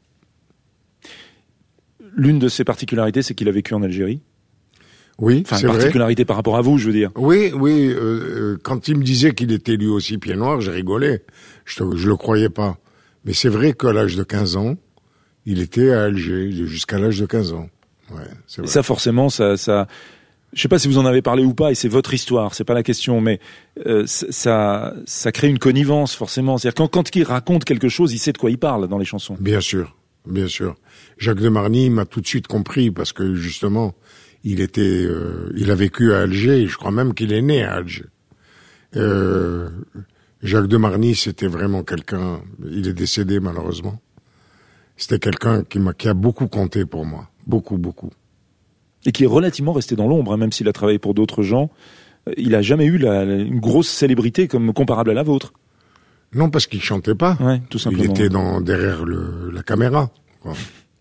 L'une de ses particularités, c'est qu'il a vécu en Algérie. Oui, Enfin, c'est une vrai. particularité par rapport à vous, je veux dire. Oui, oui. Euh, euh, quand il me disait qu'il était lui aussi pied noir, j'ai rigolé. Je, te- je le croyais pas. Mais c'est vrai qu'à l'âge de quinze ans, il était à Alger, il est jusqu'à l'âge de quinze ans. Ouais, c'est Et vrai. ça, forcément, ça, ça, je sais pas si vous en avez parlé ou pas, et c'est votre histoire, c'est pas la question, mais euh, ça, ça crée une connivence, forcément. C'est-à-dire quand, quand il raconte quelque chose, il sait de quoi il parle dans les chansons. Bien sûr, bien sûr. Jacques de Marny m'a tout de suite compris parce que justement, il était, euh, il a vécu à Alger. Et je crois même qu'il est né à Alger. Euh, Jacques de Marny, c'était vraiment quelqu'un. Il est décédé malheureusement. C'était quelqu'un qui m'a, qui a beaucoup compté pour moi, beaucoup, beaucoup. Et qui est relativement resté dans l'ombre, hein, même s'il a travaillé pour d'autres gens. Euh, Il a jamais eu la, la- une grosse célébrité comme comparable à la vôtre. Non, parce qu'il chantait pas. Ouais, tout Il simplement. était dans derrière le, la caméra. Quoi.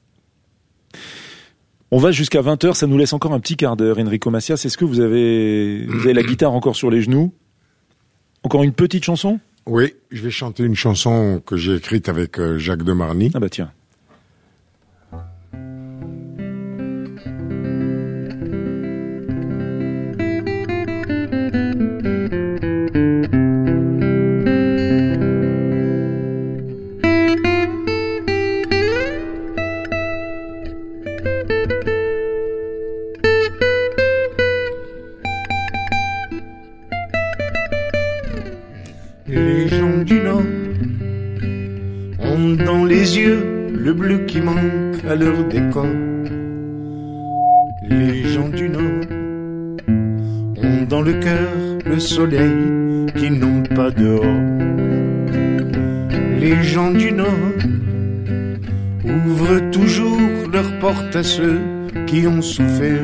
On va jusqu'à vingt heures, ça nous laisse encore un petit quart d'heure. Enrico Macias, est-ce que vous avez, vous avez la guitare encore sur les genoux? Encore une petite chanson? Oui, je vais chanter une chanson que j'ai écrite avec euh, Jacques de Marny. Ah bah tiens. Les gens du Nord ont dans les yeux le bleu qui manque à leur décor. Les gens du Nord ont dans le cœur le soleil qu'ils n'ont pas dehors. Les gens du Nord ouvrent toujours leurs portes à ceux qui ont souffert.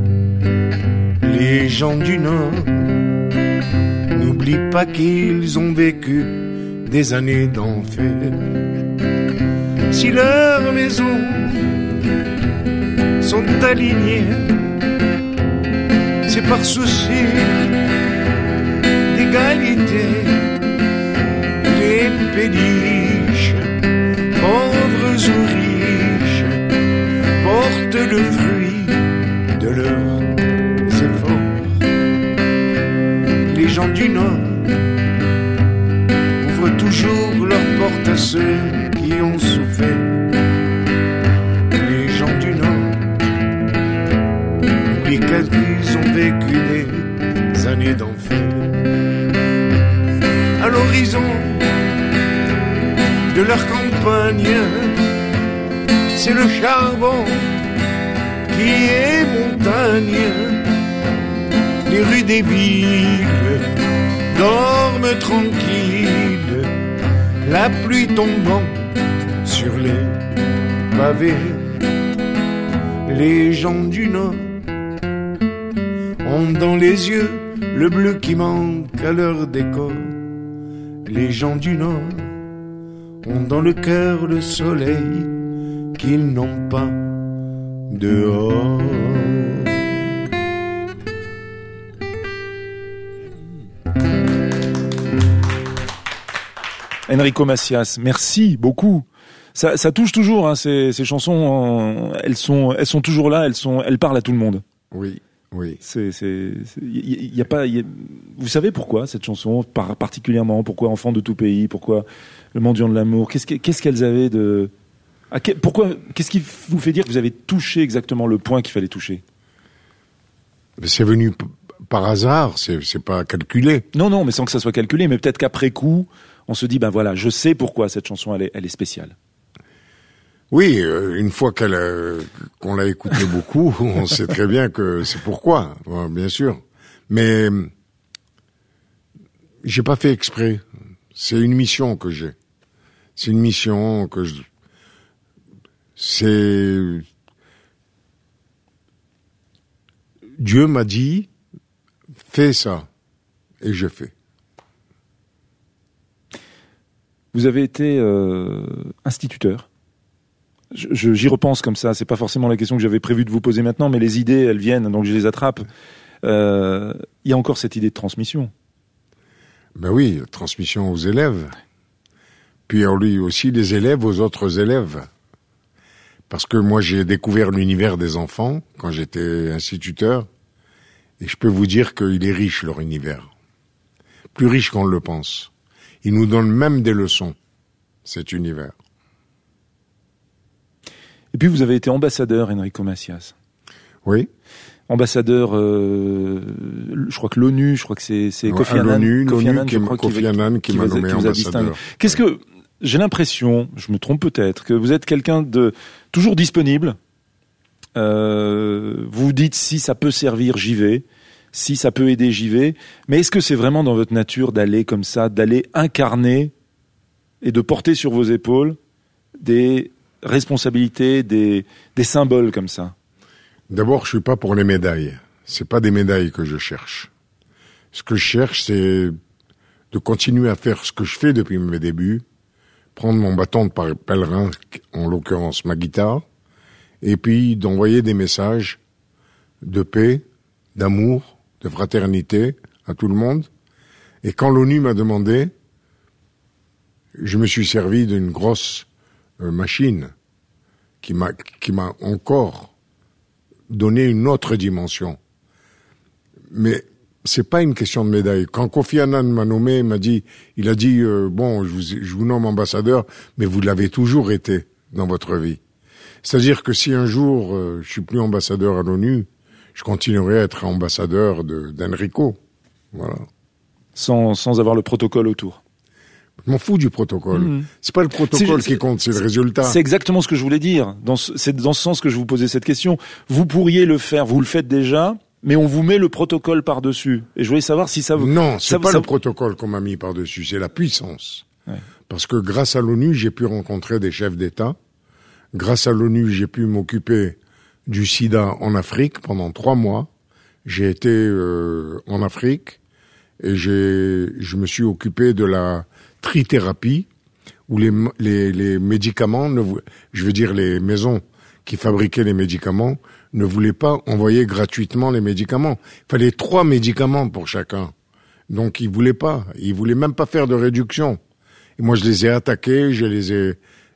Les gens du Nord n'oublie pas qu'ils ont vécu des années d'enfer. Si leurs maisons sont alignées, c'est par souci d'égalité. Les péniches ou riches, portent le fruit de leurs efforts. Les gens du Nord ouvrent toujours leurs portes à ceux qui ont souffert. Les gens du Nord oublient qu'ils ont vécu des années d'enfer. À l'horizon de leur campagne, c'est le charbon qui est montagne. Les rues des villes dorment tranquilles, la pluie tombant sur les pavés. Les gens du Nord ont dans les yeux le bleu qui manque à leur décor. Les gens du Nord ont dans le cœur le soleil qu'ils n'ont pas dehors. Enrico Macias, merci beaucoup. Ça, ça touche toujours, hein, ces, ces chansons. Elles sont, elles sont toujours là. Elles sont, elles parlent à tout le monde. Oui, oui. C'est, c'est, il y a pas. Y a, vous savez pourquoi cette chanson, par, particulièrement, pourquoi Enfant de tout pays, pourquoi Le Mendiant de l'amour. Qu'est-ce, qu'est-ce qu'elles avaient de, à que, pourquoi, qu'est-ce qui vous fait dire que vous avez touché exactement le point qu'il fallait toucher? C'est venu p- par hasard. C'est, c'est pas calculé. Non, non, mais sans que ça soit calculé. Mais peut-être qu'après coup, on se dit, ben voilà, je sais pourquoi cette chanson, elle est, elle est spéciale. Oui, euh, une fois qu'elle a, qu'on l'a écoutée beaucoup, on sait très bien que c'est pourquoi, bien sûr. Mais j'ai pas fait exprès. C'est une mission que j'ai. C'est une mission que je. C'est. Dieu m'a dit, fais ça, et je fais. Vous avez été euh, instituteur. Je, je, j'y repense comme ça. C'est pas forcément la question que j'avais prévu de vous poser maintenant, mais les idées, elles viennent, donc je les attrape. Euh, il y a encore cette idée de transmission. Ben oui, transmission aux élèves. Puis lui aussi les élèves aux autres élèves. Parce que moi j'ai découvert l'univers des enfants quand j'étais instituteur, et je peux vous dire qu'il est riche leur univers. Plus riche qu'on le pense. Il nous donne même des leçons, cet univers. Et puis vous avez été ambassadeur, Enrico Macias. Oui. Ambassadeur, euh, je crois que l'ONU, je crois que c'est, c'est Kofi Annan. l'ONU, Kofi l'ONU Annan, qui, je crois, Kofi qui, Annan qui, qui m'a nommé ambassadeur. Qu'est-ce que, j'ai l'impression, je me trompe peut-être, que vous êtes quelqu'un de toujours disponible. Euh, vous dites si ça peut servir, j'y vais. Si ça peut aider, j'y vais. Mais est-ce que c'est vraiment dans votre nature d'aller comme ça, d'aller incarner et de porter sur vos épaules des responsabilités, des, des symboles comme ça? D'abord, je suis pas pour les médailles. C'est pas des médailles que je cherche. Ce que je cherche, c'est de continuer à faire ce que je fais depuis mes débuts, prendre mon bâton de pèlerin, en l'occurrence ma guitare, et puis d'envoyer des messages de paix, d'amour, de fraternité à tout le monde. Et quand l'ONU m'a demandé, je me suis servi d'une grosse euh, machine qui m'a qui m'a encore donné une autre dimension. Mais c'est pas une question de médaille. Quand Kofi Annan m'a nommé, il m'a dit, il a dit euh, bon, je vous, je vous nomme ambassadeur, mais vous l'avez toujours été dans votre vie. C'est-à-dire que si un jour euh, je suis plus ambassadeur à l'ONU, je continuerai à être ambassadeur de, d'Enrico. Voilà. Sans, sans avoir le protocole autour. Je m'en fous du protocole. Mmh. C'est pas le protocole c'est, qui compte, c'est, c'est le résultat. C'est exactement ce que je voulais dire. Dans ce, c'est dans ce sens que je vous posais cette question. Vous pourriez le faire, vous le faites déjà, mais on vous met le protocole par-dessus. Et je voulais savoir si ça vous... Non, c'est ça, pas ça... le protocole qu'on m'a mis par-dessus, c'est la puissance. Ouais. Parce que grâce à l'ONU, j'ai pu rencontrer des chefs d'État. Grâce à l'ONU, j'ai pu m'occuper du sida en Afrique pendant trois mois. J'ai été euh, en Afrique et j'ai, je me suis occupé de la trithérapie, où les, les, les médicaments, ne, je veux dire les maisons qui fabriquaient les médicaments, ne voulaient pas envoyer gratuitement les médicaments. Il fallait trois médicaments pour chacun. Donc ils voulaient pas, ils voulaient même pas faire de réduction. Et moi je les ai attaqués, je les ai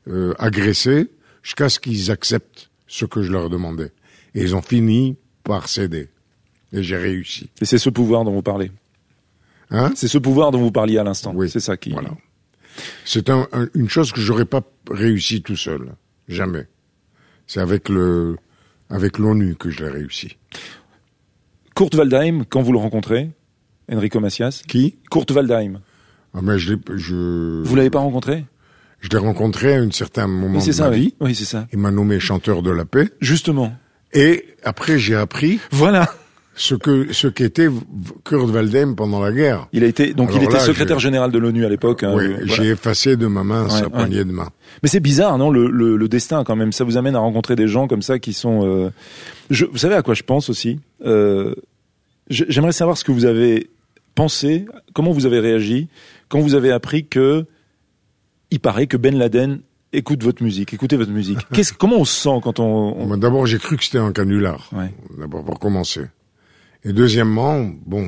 euh, agressé jusqu'à ce qu'ils acceptent ce que je leur demandais. Et ils ont fini par céder. Et j'ai réussi. Et c'est ce pouvoir dont vous parlez. Hein? C'est ce pouvoir dont vous parliez à l'instant. Oui. C'est ça qui... Voilà. C'est un, un, une chose que j'aurais pas réussi tout seul. Jamais. C'est avec le, avec l'ONU que je l'ai réussi. Kurt Waldheim, quand vous le rencontrez, Enrico Macias. Qui? Kurt Waldheim. Ah, mais je l'ai, je... Vous l'avez pas rencontré? Je l'ai rencontré à un certain moment oui, c'est de ça, ma oui. vie. Oui, c'est ça. Il m'a nommé chanteur de la paix. Justement. Et après, j'ai appris. Voilà. Ce que, ce qu'était Kurt Waldheim pendant la guerre. Il a été, donc Alors il était là, secrétaire je... général de l'ONU à l'époque. Oui, hein, euh, voilà. J'ai effacé de ma main ouais, sa ouais. poignée de main. Mais c'est bizarre, non, le, le, le destin quand même. Ça vous amène à rencontrer des gens comme ça qui sont. Euh... Je, vous savez à quoi je pense aussi. Euh... J'aimerais savoir ce que vous avez pensé, comment vous avez réagi quand vous avez appris que il paraît que Ben Laden écoute votre musique, écoutez votre musique. Qu'est-ce, comment on se sent quand on... on... D'abord, j'ai cru que c'était un canular. Ouais. D'abord, pour commencer. Et deuxièmement, bon...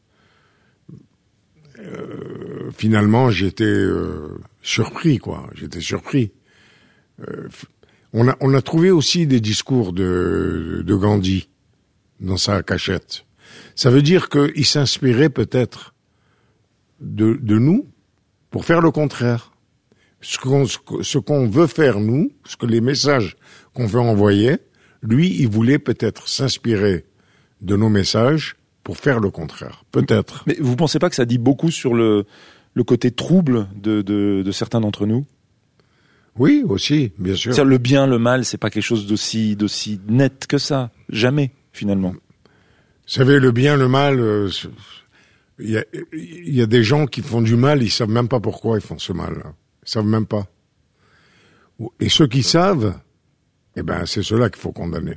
Euh, finalement, j'étais euh, surpris, quoi. J'étais surpris. Euh, on a, on a trouvé aussi des discours de, de Gandhi dans sa cachette. Ça veut dire qu'il s'inspirait peut-être de, de nous pour faire le contraire. Ce qu'on, ce qu'on veut faire nous, ce que les messages qu'on veut envoyer, lui, il voulait peut-être s'inspirer de nos messages pour faire le contraire. Peut-être. Mais vous pensez pas que ça dit beaucoup sur le, le côté trouble de, de, de certains d'entre nous? Oui, aussi, bien sûr. C'est-à-dire, le bien, le mal, c'est pas quelque chose d'aussi, d'aussi net que ça. Jamais, finalement. Vous savez, le bien, le mal, euh, il y a, il y a des gens qui font du mal, ils savent même pas pourquoi ils font ce mal. Ils savent même pas. Et ceux qui savent, eh ben, c'est ceux-là qu'il faut condamner.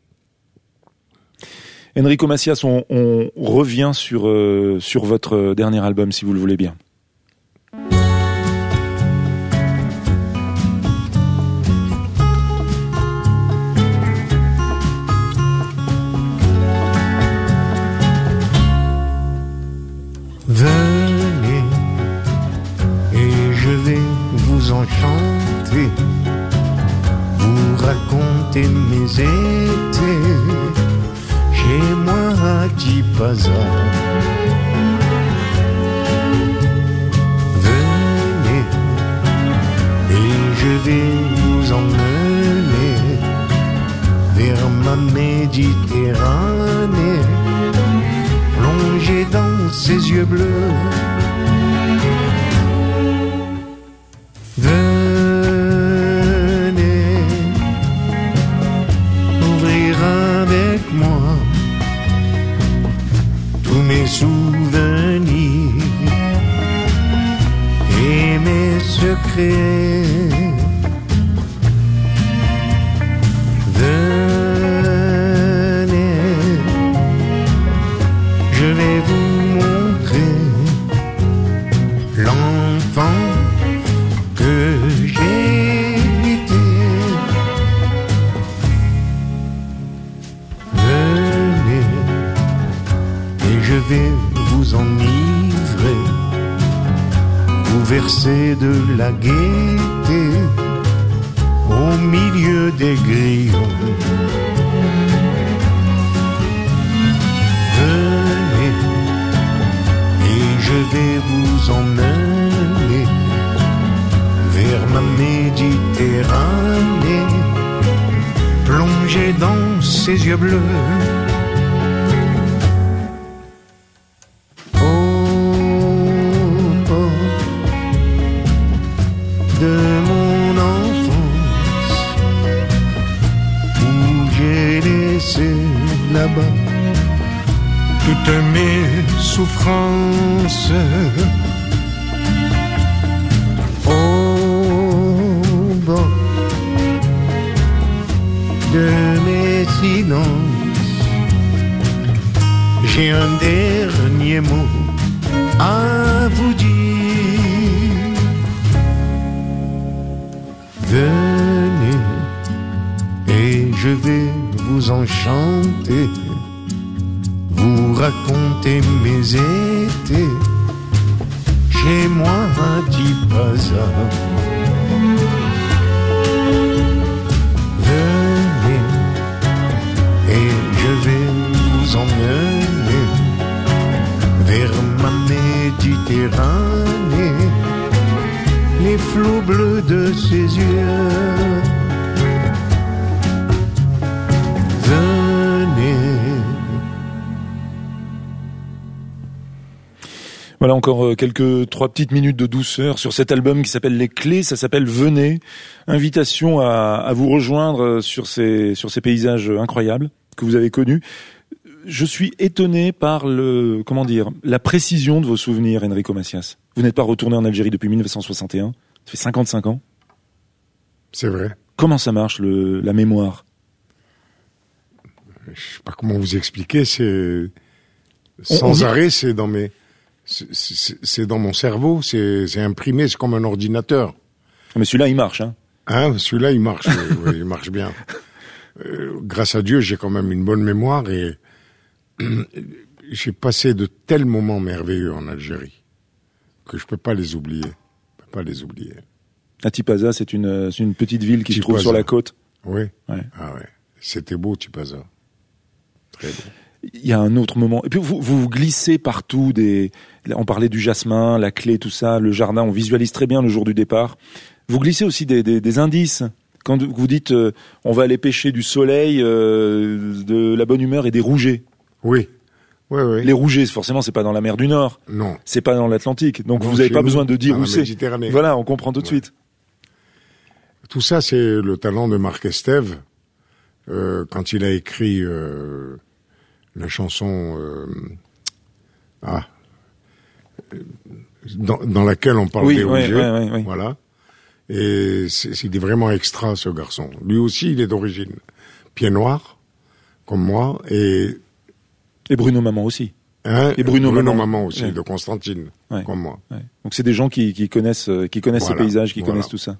Enrico Macias, on, on revient sur, euh, sur votre dernier album, si vous le voulez bien. Venez et je vais vous enchanter, vous raconter mes étés chez moi à Tipaza. Venez et je vais vous emmener vers ma Méditerranée, plongé dans ses yeux bleus. Venez ouvrir avec moi tous mes souvenirs et mes secrets. Verser de la gaieté au milieu des grillons. Venez et je vais vous emmener vers ma Méditerranée, plongé dans ses yeux bleus. Toutes mes souffrances au bord de mes silences, j'ai un dernier mot à vous dire. Venez et je vais vous enchanter, vous raconter mes étés chez moi à Tipaza. Méditerranée, les flots bleus de ses yeux. Venez. Voilà encore quelques trois petites minutes de douceur sur cet album qui s'appelle Les Clés. Ça s'appelle Venez. Invitation à, à vous rejoindre sur ces sur ces paysages incroyables que vous avez connus. Je suis étonné par le comment dire la précision de vos souvenirs, Enrico Macias. Vous n'êtes pas retourné en Algérie depuis mille neuf cent soixante et un. Ça fait cinquante-cinq ans. C'est vrai. Comment ça marche le la mémoire? Je sais pas comment vous expliquer. C'est sans on, on arrêt. Dit... C'est dans mes C'est, c'est, c'est dans mon cerveau, c'est, c'est imprimé, c'est comme un ordinateur. Mais celui-là, il marche, hein? Hein, celui-là, il marche, oui, oui, il marche bien. Euh, grâce à Dieu, j'ai quand même une bonne mémoire et j'ai passé de tels moments merveilleux en Algérie que je peux pas les oublier. Je peux pas les oublier. À Tipaza, c'est une, c'est une petite ville qui Tipaza. se trouve sur la côte. Oui. Ouais. Ah ouais. C'était beau, Tipaza. Très beau. Il y a un autre moment. Et puis vous, vous vous glissez partout des, on parlait du jasmin, la clé, tout ça, le jardin, on visualise très bien le jour du départ. Vous glissez aussi des, des, des indices. Quand vous dites, euh, on va aller pêcher du soleil, euh, de la bonne humeur et des rougets. Oui. Oui, oui. Les rougets, forcément, c'est pas dans la mer du Nord. Non. C'est pas dans l'Atlantique. Donc bon, vous n'avez pas nous, besoin de dire où c'est. Voilà, on comprend tout de ouais. suite. Tout ça, c'est le talent de Marc Estève, euh, quand il a écrit, euh, la chanson euh, ah dans, dans laquelle on parle oui, des rougets, oui, oui, oui. voilà. Et c'est, c'est vraiment extra ce garçon. Lui aussi, il est d'origine pied noir, comme moi, et et Bruno Maman aussi. Hein, et Bruno, Bruno Maman, Maman aussi, ouais. de Constantine, ouais. comme moi. Ouais. Donc c'est des gens qui, qui connaissent, qui connaissent voilà, ces paysages, qui voilà. connaissent tout ça.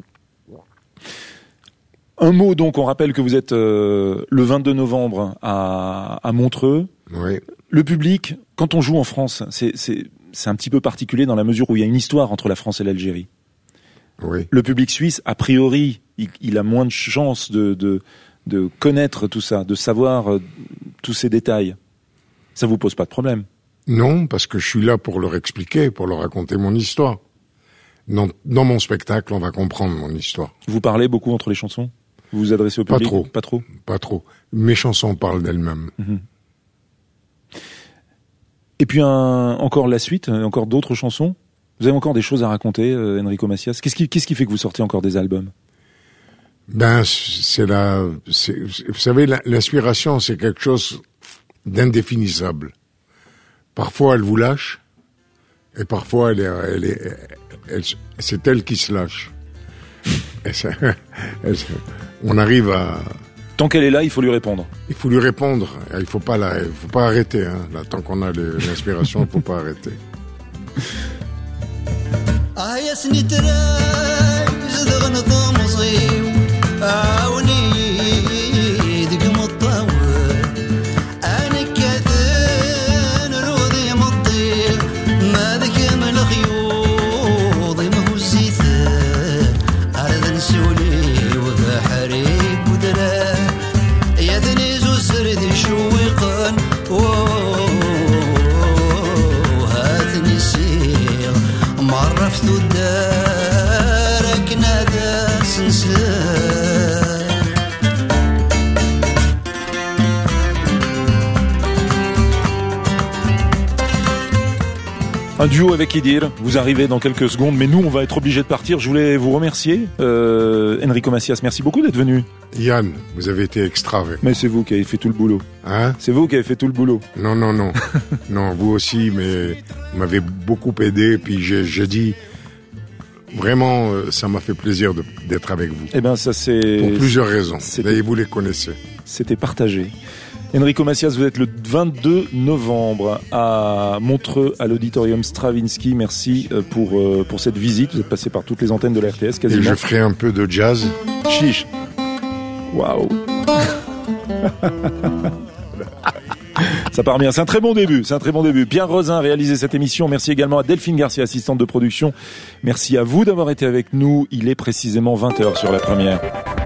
Un mot donc, on rappelle que vous êtes euh, le vingt-deux novembre à, à Montreux. Oui. Le public, quand on joue en France, c'est, c'est, c'est un petit peu particulier dans la mesure où il y a une histoire entre la France et l'Algérie. Oui. Le public suisse, a priori, il, il a moins de chances de, de, de connaître tout ça, de savoir euh, tous ces détails. Ça vous pose pas de problème? Non, parce que je suis là pour leur expliquer, pour leur raconter mon histoire. Dans, dans mon spectacle, on va comprendre mon histoire. Vous parlez beaucoup entre les chansons? Vous vous adressez au public? Pas trop. Pas trop. Pas trop. Mes chansons parlent d'elles-mêmes. Mmh. Et puis un, encore la suite, encore d'autres chansons. Vous avez encore des choses à raconter, euh, Enrico Macias. Qu'est-ce qui, qu'est-ce qui fait que vous sortez encore des albums? Ben, c'est la, c'est, vous savez, la, l'inspiration, c'est quelque chose d'indéfinissable. Parfois, elle vous lâche, et parfois, elle est, elle est, elle, c'est elle qui se lâche. Et ça, elle, on arrive à. Tant qu'elle est là, il faut lui répondre. Il faut lui répondre. Il faut pas la, il faut pas arrêter. Hein. Là, tant qu'on a les, l'inspiration, il faut pas arrêter. Un duo avec Idir, vous arrivez dans quelques secondes, mais nous on va être obligés de partir. Je voulais vous remercier, euh, Enrico Macias, merci beaucoup d'être venu. Yann, vous avez été extra. Mais c'est vous qui avez fait tout le boulot. Hein? C'est vous qui avez fait tout le boulot. Non, non, non. Non, vous aussi, mais vous m'avez beaucoup aidé, puis j'ai, j'ai dit, vraiment, ça m'a fait plaisir de, d'être avec vous. Eh ben ça c'est... Pour plusieurs raisons, c'était... et vous les connaissez. C'était partagé. Enrico Macias, vous êtes le vingt-deux novembre à Montreux, à l'auditorium Stravinsky. Merci pour, pour cette visite. Vous êtes passé par toutes les antennes de la R T S quasiment. Et je ferai un peu de jazz. Chiche. Waouh. Ça part bien. C'est un très bon début. C'est un très bon début. Pierre Rosin a réalisé cette émission. Merci également à Delphine Garcia, assistante de production. Merci à vous d'avoir été avec nous. Il est précisément vingt heures sur la première.